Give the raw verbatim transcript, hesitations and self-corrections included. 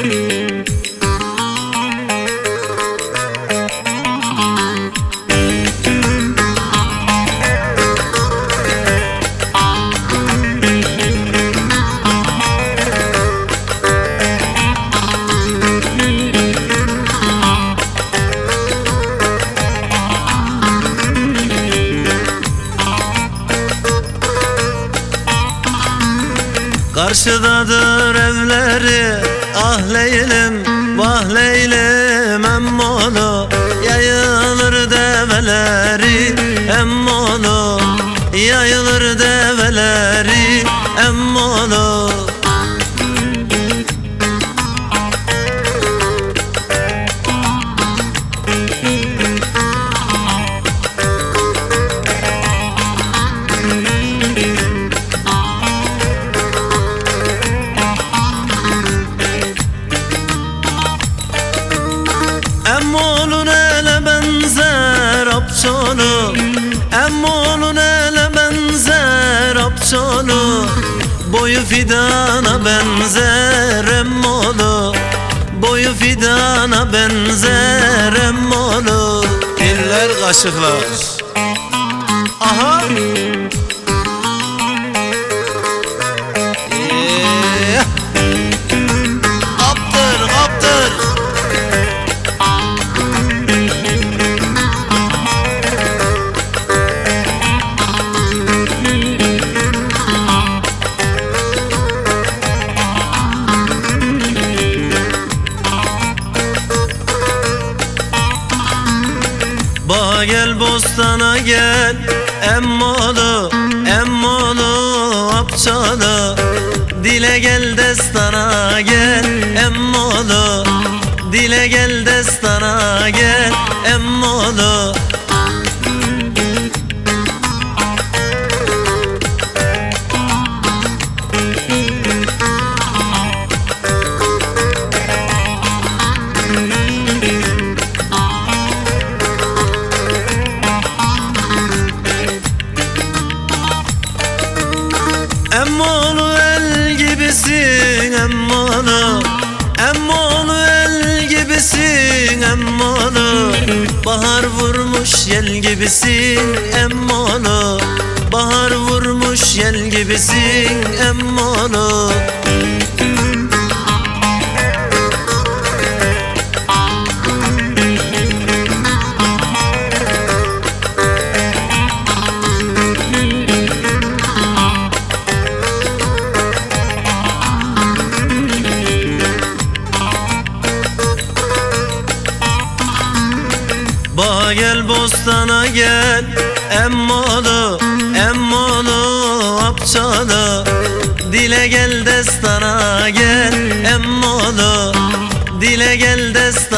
Karşıdadır evleri, ah Leylim, vah Leylim emmolu. Yayılır develeri emmolu, yayılır develeri emmolu. Emmolun ele benzer apçolu, emmolun ele benzer apçolu. Boyu fidana benzer emmolu, boyu fidana benzer emmolu. Diller kaşıklar. Aha. Yeah. Kaptır kaptır. Bağa gel bostana gel emmolu, emmolu apçalı. Dile gel destana gel emmolu, dile gel destana gel emmolu. Emmolu el gibisin emmolu, emmolu el gibisin emmolu. Bahar vurmuş yel gibisin emmolu, bahar vurmuş yel gibisin emmolu. Bağa gel bostana gel emmolu, emmolu apçalı. Dile gel destana gel emmolu, dile gel destana